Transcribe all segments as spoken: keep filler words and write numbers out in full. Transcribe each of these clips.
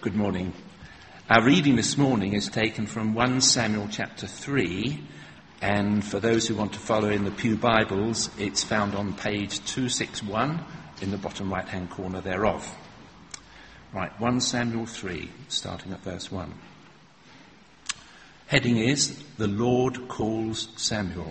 Good morning. Our reading this morning is taken from First Samuel chapter three, and for those who want to follow in the Pew Bibles, it's found on page two sixty-one in the bottom right-hand corner thereof. Right, First Samuel three, starting at verse one. Heading is, The Lord Calls Samuel.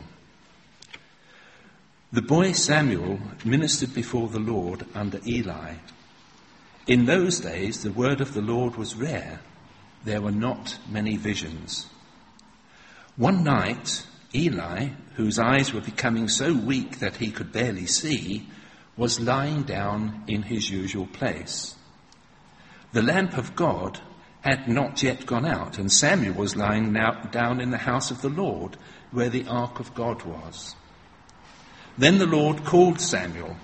The boy Samuel ministered before the Lord under Eli. In those days, the word of the Lord was rare. There were not many visions. One night, Eli, whose eyes were becoming so weak that he could barely see, was lying down in his usual place. The lamp of God had not yet gone out, and Samuel was lying now down in the house of the Lord, where the ark of God was. Then the Lord called Samuel.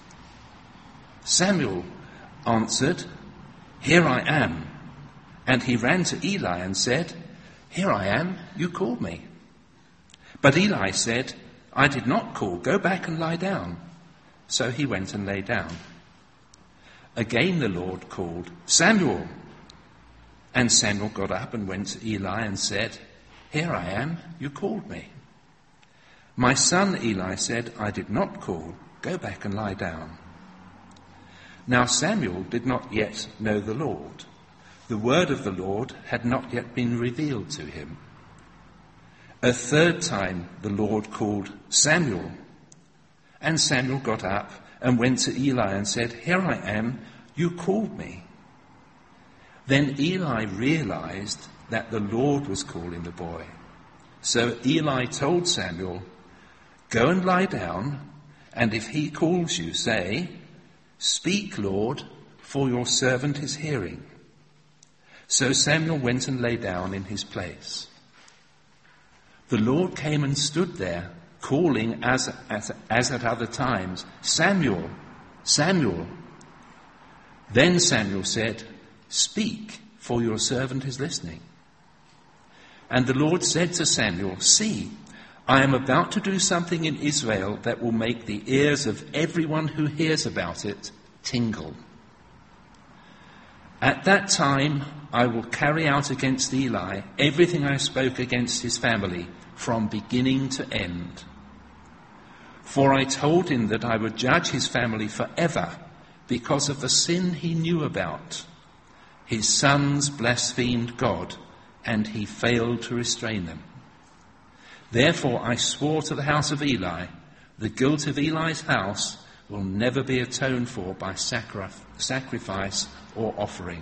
Samuel answered, "Here I am." And he ran to Eli and said, "Here I am, you called me." But Eli said, "I did not call, go back and lie down." So he went and lay down. Again the Lord called, "Samuel." And Samuel got up and went to Eli and said, "Here I am, you called me." "My son," Eli said, "I did not call, go back and lie down." Now Samuel did not yet know the Lord. The word of the Lord had not yet been revealed to him. A third time the Lord called, "Samuel." And Samuel got up and went to Eli and said, "Here I am, you called me." Then Eli realized that the Lord was calling the boy. So Eli told Samuel, "Go and lie down, and if he calls you, say, 'Speak, Lord, for your servant is hearing.'" So Samuel went and lay down in his place. The Lord came and stood there, calling as, as, as at other times, "Samuel, Samuel." Then Samuel said, "Speak, for your servant is listening." And the Lord said to Samuel, "See, I am about to do something in Israel that will make the ears of everyone who hears about it tingle. At that time, I will carry out against Eli everything I spoke against his family from beginning to end. For I told him that I would judge his family forever because of the sin he knew about. His sons blasphemed God, and he failed to restrain them. Therefore I swore to the house of Eli, the guilt of Eli's house will never be atoned for by sacrifice or offering."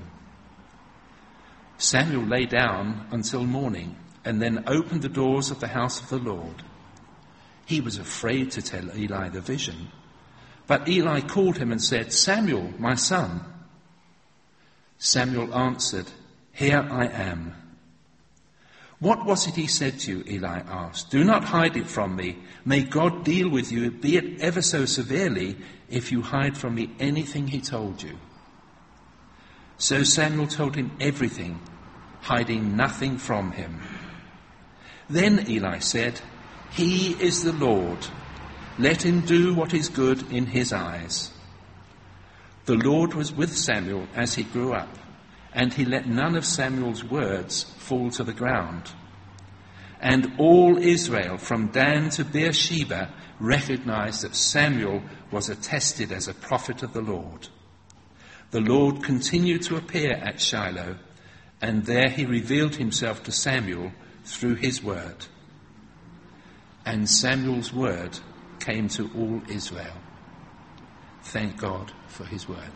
Samuel lay down until morning and then opened the doors of the house of the Lord. He was afraid to tell Eli the vision, but Eli called him and said, "Samuel, my son." Samuel answered, "Here I am." "What was it he said to you?" Eli asked. "Do not hide it from me. May God deal with you, be it ever so severely, if you hide from me anything he told you." So Samuel told him everything, hiding nothing from him. Then Eli said, "He is the Lord. Let him do what is good in his eyes." The Lord was with Samuel as he grew up, and he let none of Samuel's words fall to the ground. And all Israel, from Dan to Beersheba, recognized that Samuel was attested as a prophet of the Lord. The Lord continued to appear at Shiloh, and there he revealed himself to Samuel through his word. And Samuel's word came to all Israel. Thank God for his word.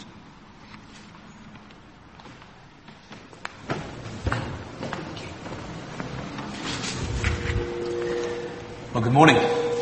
Well, good morning.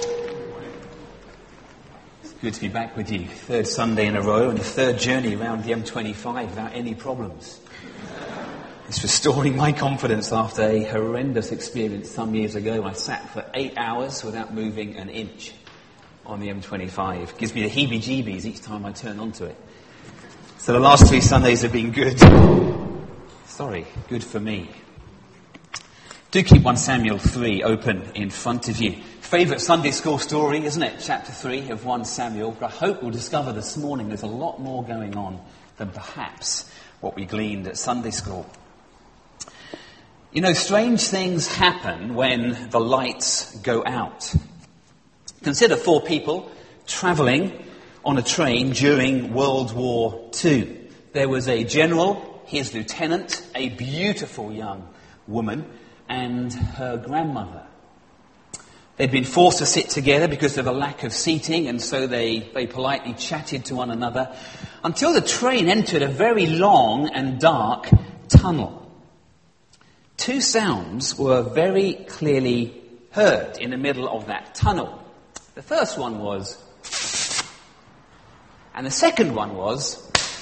It's good to be back with you. Third Sunday in a row and the third journey around the M twenty-five without any problems. It's restoring my confidence after a horrendous experience some years ago. I sat for eight hours without moving an inch on the M twenty-five. It gives me the heebie-jeebies each time I turn onto it. So the last three Sundays have been good. Sorry, good for me. Do keep First Samuel three open in front of you. Favourite Sunday school story, isn't it? Chapter three of First Samuel. But I hope we'll discover this morning there's a lot more going on than perhaps what we gleaned at Sunday school. You know, strange things happen when the lights go out. Consider four people travelling on a train during World War Two. There was a general, his lieutenant, a beautiful young woman, and her grandmother. They'd been forced to sit together because of a lack of seating, and so they, they politely chatted to one another until the train entered a very long and dark tunnel. Two sounds were very clearly heard in the middle of that tunnel. The first one was, and the second one was.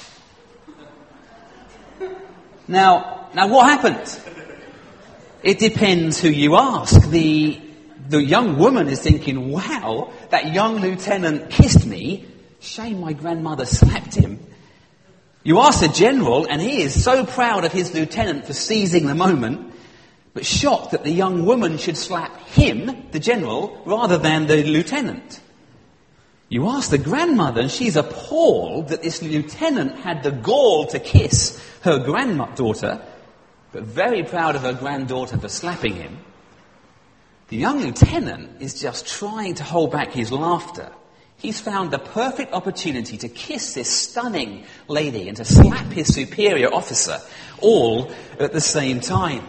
Now, now what happened? It depends who you ask. The, the young woman is thinking, wow, that young lieutenant kissed me. Shame my grandmother slapped him. You ask the general, and he is so proud of his lieutenant for seizing the moment, but shocked that the young woman should slap him, the general, rather than the lieutenant. You ask the grandmother, and she's appalled that this lieutenant had the gall to kiss her granddaughter, but very proud of her granddaughter for slapping him. The young lieutenant is just trying to hold back his laughter. He's found the perfect opportunity to kiss this stunning lady and to slap his superior officer, all at the same time.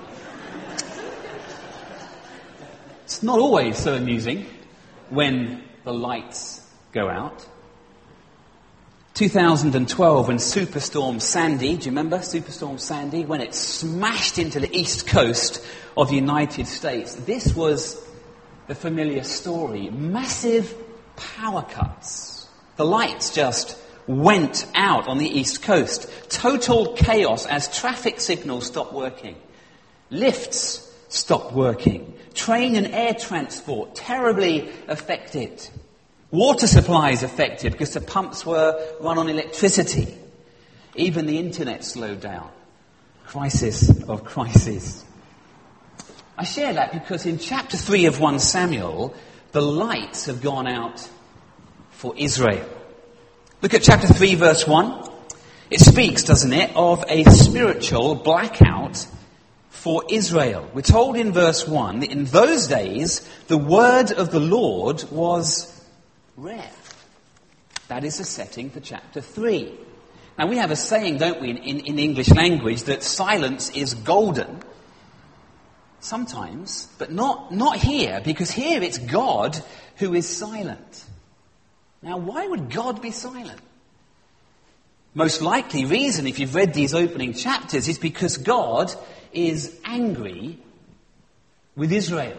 It's not always so amusing when the lights go out. two thousand twelve, when Superstorm Sandy, do you remember Superstorm Sandy? When it smashed into the east coast of the United States. This was the familiar story. Massive power cuts. The lights just went out on the east coast. Total chaos as traffic signals stopped working. Lifts stopped working. Train and air transport terribly affected. Water supplies affected because the pumps were run on electricity. Even the internet slowed down. Crisis of crises. I share that because in chapter three of First Samuel, the lights have gone out for Israel. Look at chapter three, verse one. It speaks, doesn't it, of a spiritual blackout for Israel. We're told in verse one that in those days, the word of the Lord was rare. That is the setting for chapter three. Now we have a saying, don't we, in, in, in English language, that silence is golden. Sometimes, but not, not here, because here it's God who is silent. Now why would God be silent? Most likely reason, if you've read these opening chapters, is because God is angry with Israel.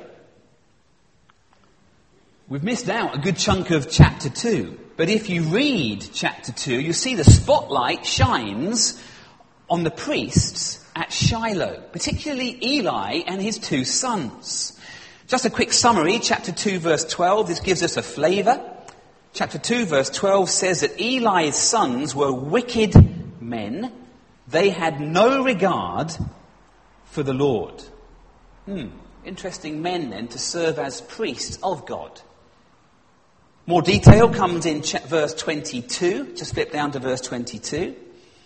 We've missed out a good chunk of chapter two. But if you read chapter two, you see the spotlight shines on the priests at Shiloh, particularly Eli and his two sons. Just a quick summary, chapter two, verse twelve, this gives us a flavour. Chapter two, verse twelve says that Eli's sons were wicked men. They had no regard for the Lord. Hmm, interesting men then to serve as priests of God. More detail comes in verse twenty-two. Just flip down to verse twenty-two.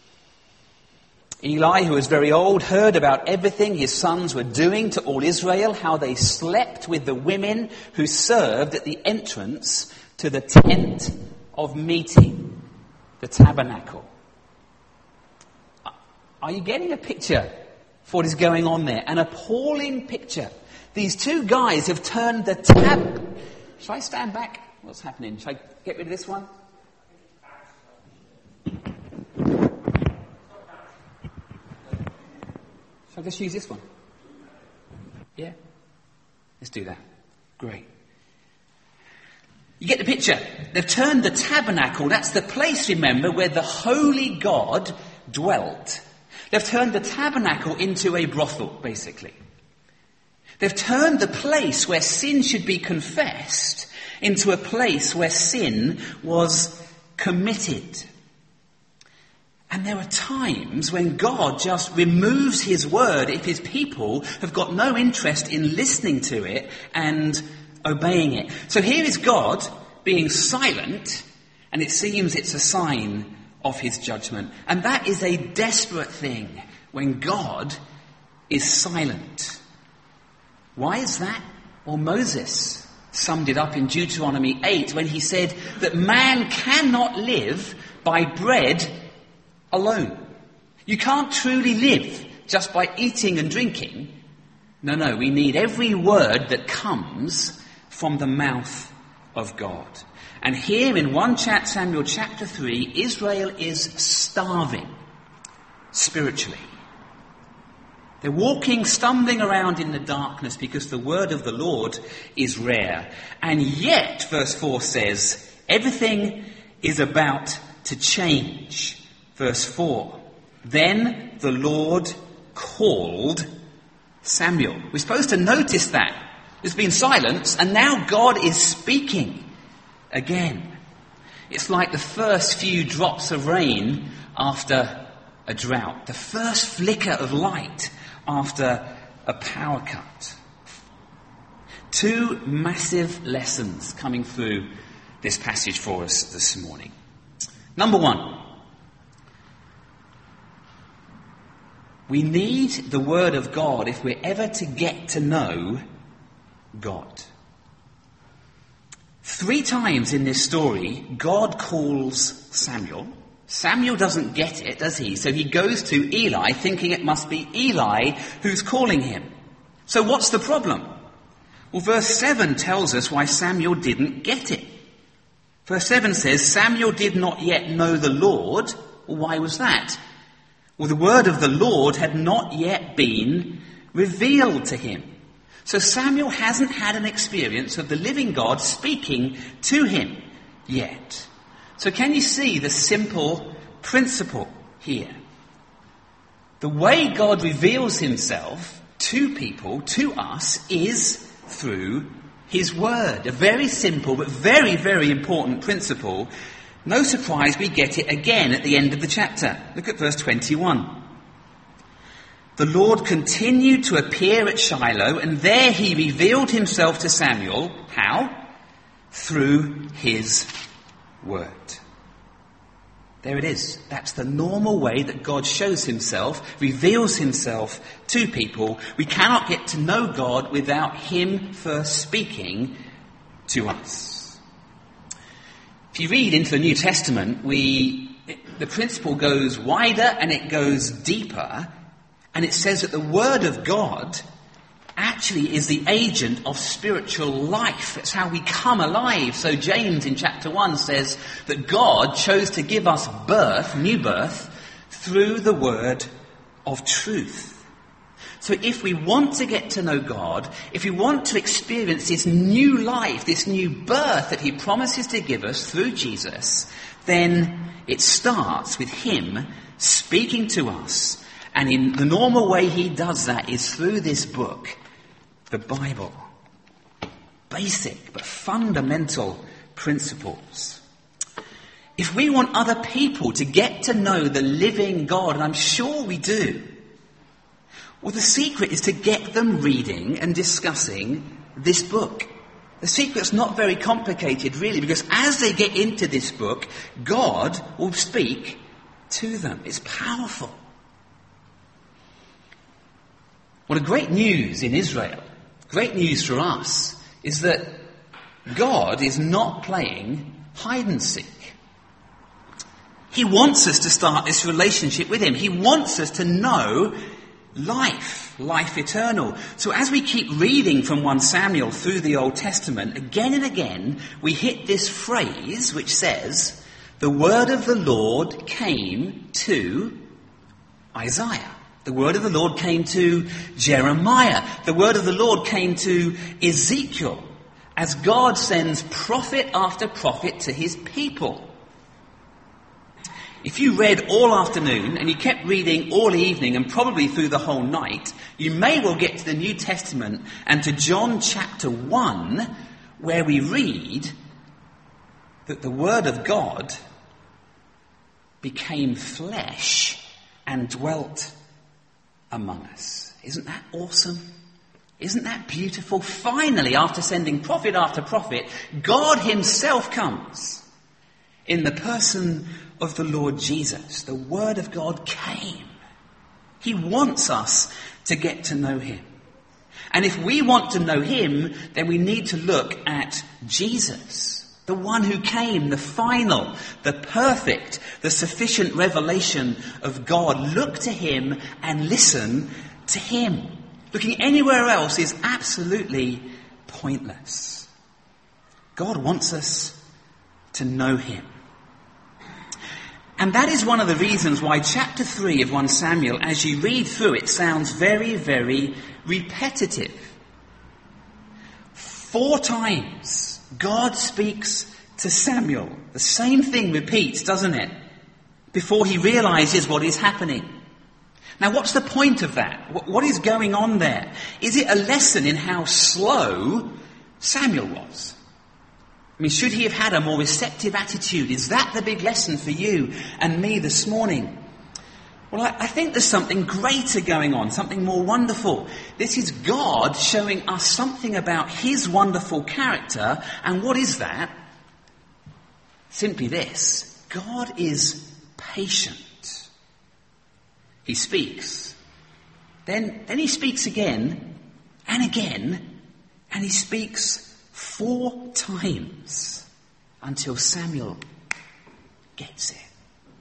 Eli, who was very old, heard about everything his sons were doing to all Israel, how they slept with the women who served at the entrance to the tent of meeting, the tabernacle. Are you getting a picture for what is going on there? An appalling picture. These two guys have turned the tab... Shall I stand back? What's happening? Shall I get rid of this one? Shall I just use this one? Yeah? Let's do that. Great. You get the picture. They've turned the tabernacle, that's the place, remember, where the holy God dwelt. They've turned the tabernacle into a brothel, basically. They've turned the place where sin should be confessed into a place where sin was committed. And there are times when God just removes his word if his people have got no interest in listening to it and obeying it. So here is God being silent, and it seems it's a sign of his judgment. And that is a desperate thing when God is silent. Why is that? Well, Moses summed it up in Deuteronomy eight when he said that man cannot live by bread alone. You can't truly live just by eating and drinking. No, no, we need every word that comes from the mouth of God. And here in First Samuel chapter three, Israel is starving spiritually. They're walking, stumbling around in the darkness because the word of the Lord is rare. And yet, verse four says, everything is about to change. Verse four, then the Lord called Samuel. We're supposed to notice that. There's been silence, and now God is speaking again. It's like the first few drops of rain after a drought, the first flicker of light after a power cut. Two massive lessons coming through this passage for us this morning. Number one, we need the word of God if we're ever to get to know God. Three times in this story, God calls Samuel. Samuel doesn't get it, does he? So he goes to Eli, thinking it must be Eli who's calling him. So what's the problem? Well, verse seven tells us why Samuel didn't get it. Verse seven says, Samuel did not yet know the Lord. Well, why was that? Well, the word of the Lord had not yet been revealed to him. So Samuel hasn't had an experience of the living God speaking to him yet. So can you see the simple principle here? The way God reveals himself to people, to us, is through his word. A very simple but very, very important principle. No surprise we get it again at the end of the chapter. Look at verse twenty-one. The Lord continued to appear at Shiloh, and there he revealed himself to Samuel. How? Through his word. There it is. That's the normal way that God shows himself, reveals himself to people. We cannot get to know God without him first speaking to us. If you read into the New Testament, we the principle goes wider and it goes deeper, and it says that the Word of God actually is the agent of spiritual life. It's how we come alive. So James in chapter one says that God chose to give us birth, new birth, through the word of truth. So if we want to get to know God, if we want to experience this new life, this new birth that he promises to give us through Jesus, then it starts with him speaking to us. And in the normal way he does that is through this book, the Bible. Basic but fundamental principles. If we want other people to get to know the living God, and I'm sure we do, well, the secret is to get them reading and discussing this book. The secret's not very complicated, really, because as they get into this book, God will speak to them. It's powerful. Well, the great news in Israel, great news for us, is that God is not playing hide and seek. He wants us to start this relationship with him. He wants us to know life, life eternal. So as we keep reading from First Samuel through the Old Testament, again and again, we hit this phrase which says, the word of the Lord came to Isaiah. The word of the Lord came to Jeremiah. The word of the Lord came to Ezekiel, as God sends prophet after prophet to his people. If you read all afternoon and you kept reading all evening and probably through the whole night, you may well get to the New Testament and to John chapter one, where we read that the word of God became flesh and dwelt among us. Isn't that awesome? Isn't that beautiful? Finally, after sending prophet after prophet, God himself comes. in the person of the Lord Jesus. The Word of God came. He wants us to get to know him. And if we want to know him, then we need to look at Jesus, the one who came, the final, the perfect, the sufficient revelation of God. Look to him and listen to him. Looking anywhere else is absolutely pointless. God wants us to know him. And that is one of the reasons why chapter three of First Samuel, as you read through it, sounds very, very repetitive. Four times God speaks to Samuel. The same thing repeats, doesn't it? Before he realizes what is happening. Now, what's the point of that? What is going on there? Is it a lesson in how slow Samuel was? I mean, should he have had a more receptive attitude? Is that the big lesson for you and me this morning? Well, I, I think there's something greater going on, something more wonderful. This is God showing us something about his wonderful character. And what is that? Simply this. God is patient. He speaks. Then, then he speaks again and again, and he speaks four times until Samuel gets it.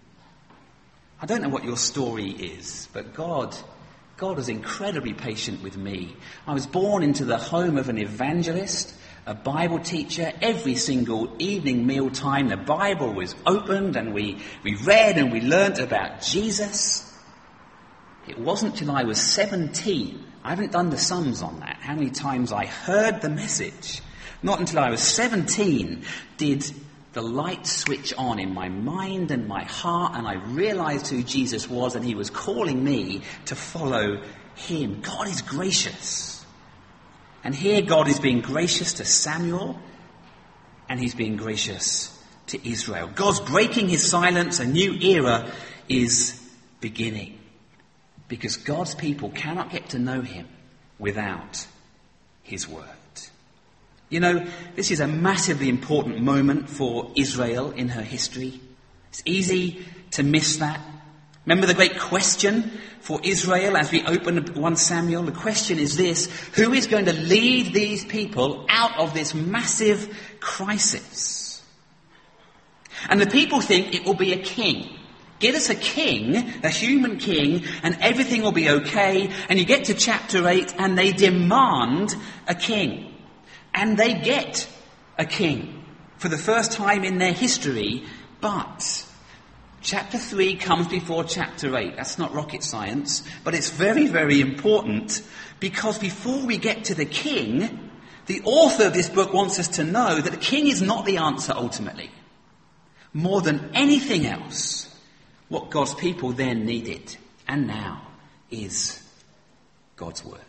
I don't know what your story is, but God, God was incredibly patient with me. I was born into the home of an evangelist, a Bible teacher. Every single evening meal time, the Bible was opened and we, we read and we learnt about Jesus. It wasn't till I was seventeen. I haven't done the sums on that, how many times I heard the message. Not until I was seventeen did the light switch on in my mind and my heart, and I realized who Jesus was, and he was calling me to follow him. God is gracious. And here God is being gracious to Samuel, and he's being gracious to Israel. God's breaking his silence. A new era is beginning. Because God's people cannot get to know him without his word. You know, this is a massively important moment for Israel in her history. It's easy to miss that. Remember the great question for Israel as we open First Samuel? The question is this: who is going to lead these people out of this massive crisis? And the people think it will be a king. Get us a king, a human king, and everything will be okay. And you get to chapter eight and they demand a king. And they get a king for the first time in their history. But chapter three comes before chapter eight. That's not rocket science, but it's very, very important, because before we get to the king, the author of this book wants us to know that the king is not the answer ultimately. More than anything else, what God's people then needed and now is God's word.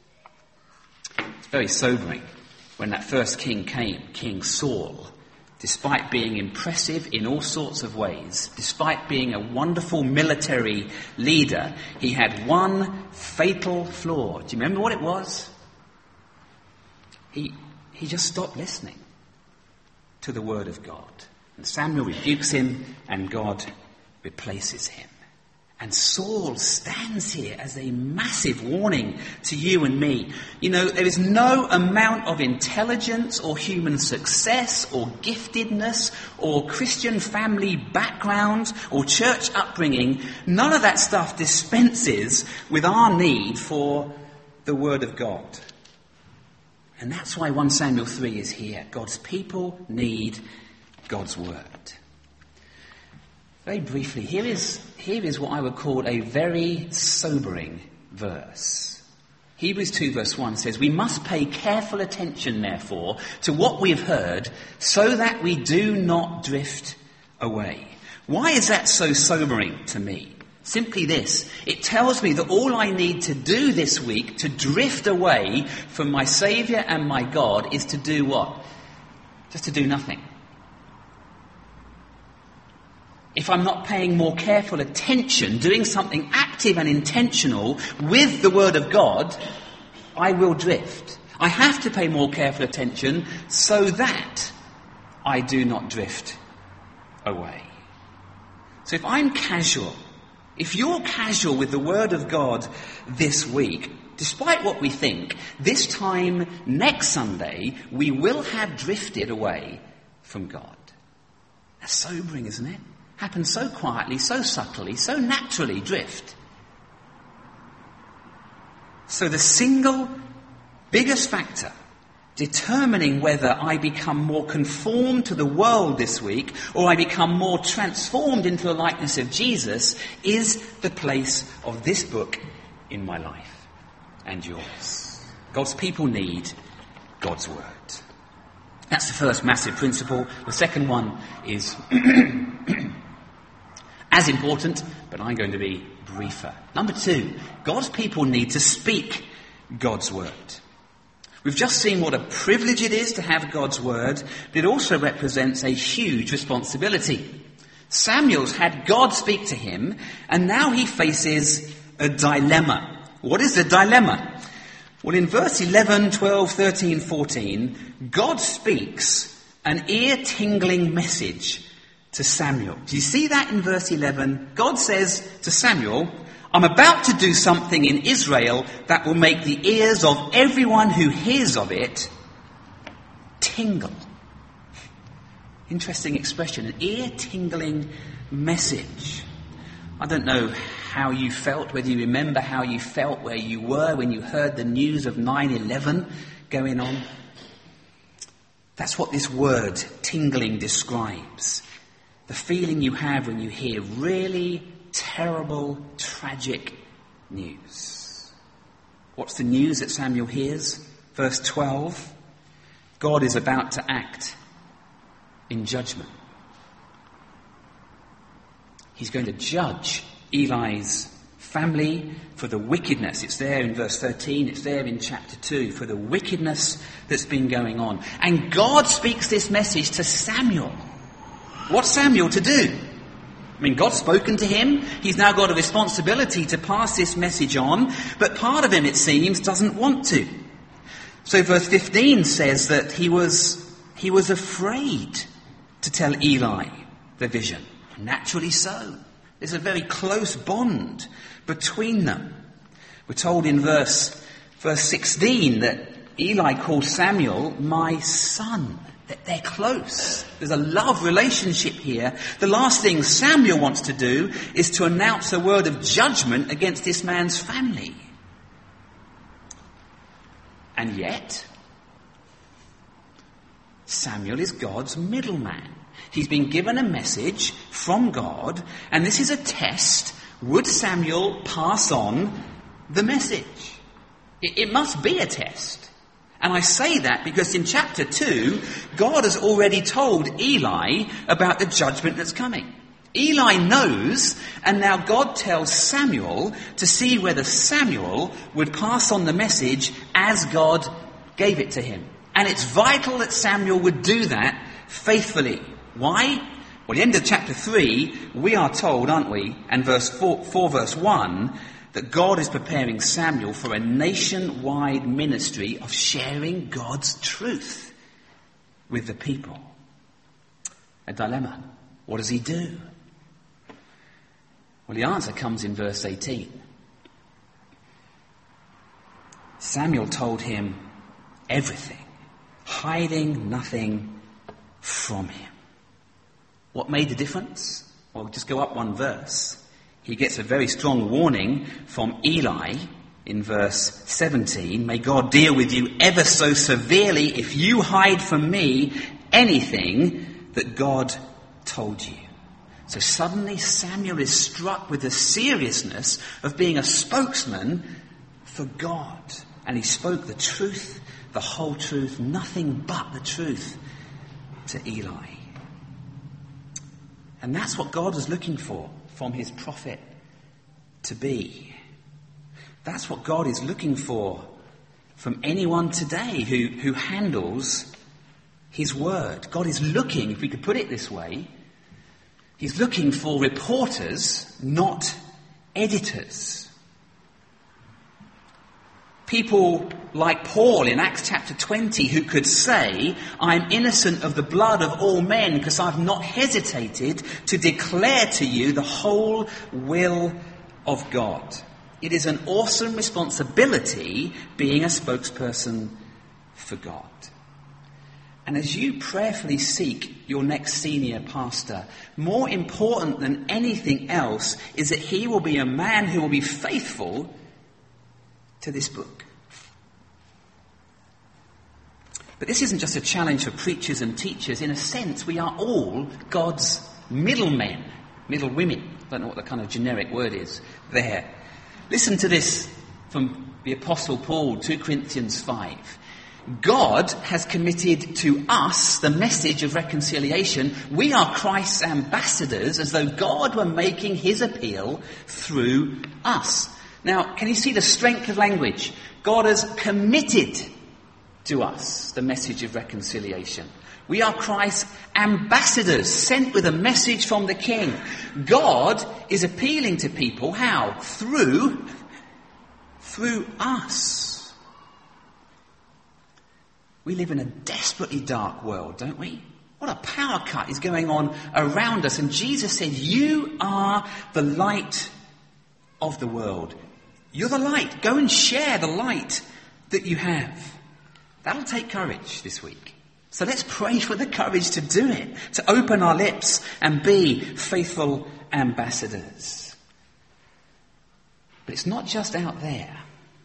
It's very sobering. When that first king came, King Saul, despite being impressive in all sorts of ways, despite being a wonderful military leader, he had one fatal flaw. Do you remember what it was? He, he just stopped listening to the word of God. And Samuel rebukes him, and God replaces him. And Saul stands here as a massive warning to you and me. You know, there is no amount of intelligence or human success or giftedness or Christian family background or church upbringing. None of that stuff dispenses with our need for the word of God. And that's why First Samuel three is here. God's people need God's word. Very briefly, here is, here is what I would call a very sobering verse. Hebrews two verse one says, "We must pay careful attention, therefore, to what we have heard, so that we do not drift away." Why is that so sobering to me? Simply this: it tells me that all I need to do this week to drift away from my Saviour and my God is to do what? Just to do nothing. If I'm not paying more careful attention, doing something active and intentional with the Word of God, I will drift. I have to pay more careful attention so that I do not drift away. So if I'm casual, if you're casual with the Word of God this week, despite what we think, this time next Sunday we will have drifted away from God. That's sobering, isn't it? Happens so quietly, so subtly, so naturally, drift. So the single biggest factor determining whether I become more conformed to the world this week or I become more transformed into the likeness of Jesus is the place of this book in my life and yours. God's people need God's word. That's the first massive principle. The second one is as important, but I'm going to be briefer. Number two, God's people need to speak God's word. We've just seen what a privilege it is to have God's word, but it also represents a huge responsibility. Samuel's had God speak to him, and now he faces a dilemma. What is the dilemma? Well, in verse eleven, twelve, thirteen, fourteen, God speaks an ear-tingling message to Samuel. Do you see that in verse eleven? God says to Samuel, I'm about to do something in Israel that will make the ears of everyone who hears of it tingle. Interesting expression, an ear-tingling message. I don't know how you felt, whether you remember how you felt where you were when you heard the news of nine eleven going on. That's what this word, tingling, describes. The feeling you have when you hear really terrible, tragic news. What's the news that Samuel hears? Verse twelve. God is about to act in judgment. He's going to judge Eli's family for the wickedness. It's there in verse thirteen, it's there in chapter two, for the wickedness that's been going on. And God speaks this message to Samuel. What's Samuel to do? I mean, God's spoken to him. He's now got a responsibility to pass this message on. But part of him, it seems, doesn't want to. So verse fifteen says that he was, he was afraid to tell Eli the vision. Naturally so. There's a very close bond between them. We're told in verse, verse sixteen that Eli called Samuel my son. That they're close. There's a love relationship here. The last thing Samuel wants to do is to announce a word of judgment against this man's family. And yet, Samuel is God's middleman. He's been given a message from God, and this is a test. Would Samuel pass on the message? It, it must be a test. And I say that because in chapter two, God has already told Eli about the judgment that's coming. Eli knows, and now God tells Samuel to see whether Samuel would pass on the message as God gave it to him. And it's vital that Samuel would do that faithfully. Why? Well, at the end of chapter three, we are told, aren't we, and verse four, four verse one, that God is preparing Samuel for a nationwide ministry of sharing God's truth with the people. A dilemma. What does he do? Well, the answer comes in verse eighteen. Samuel told him everything, hiding nothing from him. What made the difference? Well, just go up one verse. He gets a very strong warning from Eli in verse seventeen. May God deal with you ever so severely if you hide from me anything that God told you. So suddenly Samuel is struck with the seriousness of being a spokesman for God. And he spoke the truth, the whole truth, nothing but the truth to Eli. And that's what God was looking for from his prophet to be. That's what God is looking for from anyone today who, who handles his word. God is looking, if we could put it this way, he's looking for reporters, not editors. People like Paul in Acts chapter twenty, who could say, I'm innocent of the blood of all men because I've not hesitated to declare to you the whole will of God. It is an awesome responsibility being a spokesperson for God. And as you prayerfully seek your next senior pastor, more important than anything else is that he will be a man who will be faithful to this book. But this isn't just a challenge for preachers and teachers. In a sense, we are all God's middlemen, middle women. I don't know what the kind of generic word is there. Listen to this from the Apostle Paul, Second Corinthians five. God has committed to us the message of reconciliation. We are Christ's ambassadors, as though God were making his appeal through us. Now, can you see the strength of language? God has committed to us the message of reconciliation. We are Christ's ambassadors, sent with a message from the King. God is appealing to people. How? Through, through us. We live in a desperately dark world, don't we? What a power cut is going on around us. And Jesus said, you are the light of the world. You're the light. Go and share the light that you have. That'll take courage this week. So let's pray for the courage to do it, to open our lips and be faithful ambassadors. But it's not just out there.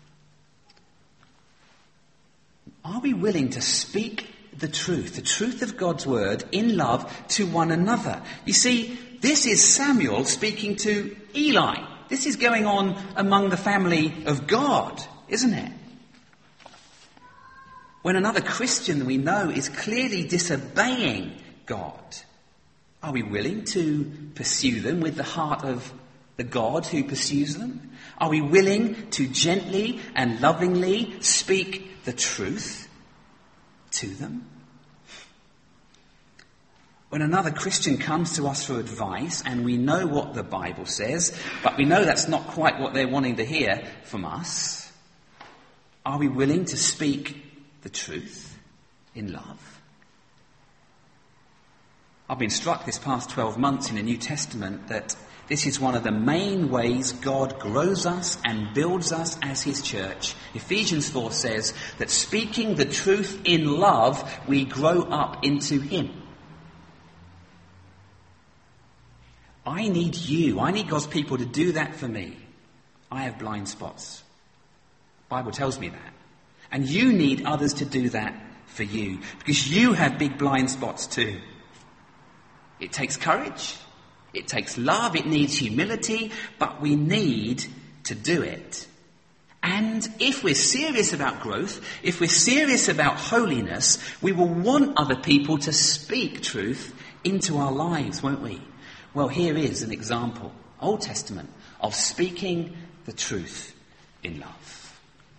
Are we willing to speak the truth, the truth of God's word in love to one another? You see, this is Samuel speaking to Eli. This is going on among the family of God, isn't it? When another Christian we know is clearly disobeying God, are we willing to pursue them with the heart of the God who pursues them? Are we willing to gently and lovingly speak the truth to them? When another Christian comes to us for advice and we know what the Bible says, but we know that's not quite what they're wanting to hear from us, are we willing to speak the truth in love? I've been struck this past twelve months in the New Testament that this is one of the main ways God grows us and builds us as his church. Ephesians four says that speaking the truth in love, we grow up into him. I need you. I need God's people to do that for me. I have blind spots. The Bible tells me that. And you need others to do that for you, because you have big blind spots too. It takes courage. It takes love, it needs humility, but we need to do it. And if we're serious about growth, if we're serious about holiness, we will want other people to speak truth into our lives, won't we? Well, here is an example, Old Testament, of speaking the truth in love.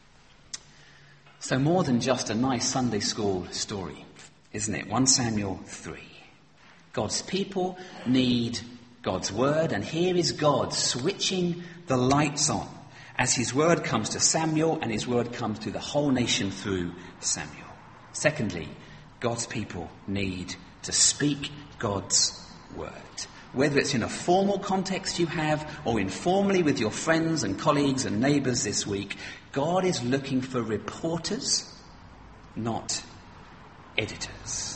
So more than just a nice Sunday school story, isn't it? First Samuel three. God's people need God's word, and here is God switching the lights on as his word comes to Samuel and his word comes to the whole nation through Samuel. Secondly, God's people need to speak God's word. Whether it's in a formal context you have or informally with your friends and colleagues and neighbours this week, God is looking for reporters, not editors.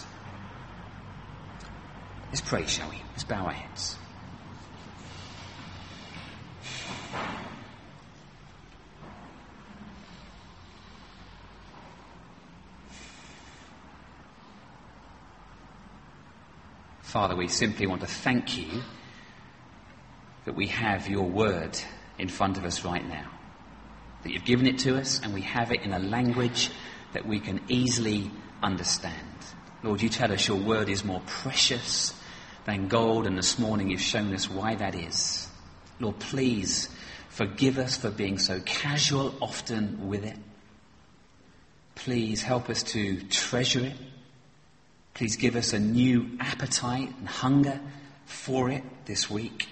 Let's pray, shall we? Let's bow our heads. Father, we simply want to thank you that we have your word in front of us right now. That you've given it to us and we have it in a language that we can easily understand. Lord, you tell us your word is more precious than gold, and this morning you've shown us why that is. Lord, please forgive us for being so casual often with it. Please help us to treasure it. Please give us a new appetite and hunger for it this week.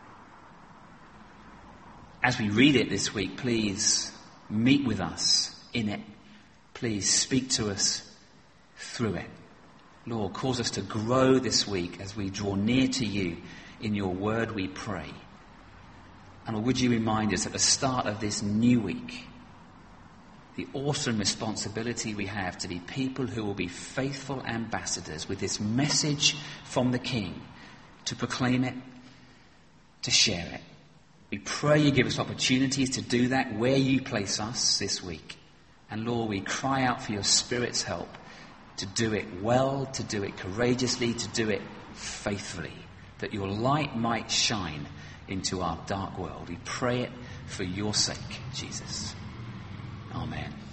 As we read it this week, please meet with us in it. Please speak to us through it. Lord, cause us to grow this week as we draw near to you. In your word we pray. And would you remind us at the start of this new week, the awesome responsibility we have to be people who will be faithful ambassadors with this message from the King, to proclaim it, to share it. We pray you give us opportunities to do that where you place us this week. And Lord, we cry out for your Spirit's help to do it well, to do it courageously, to do it faithfully, that your light might shine into our dark world. We pray it for your sake, Jesus. Amen.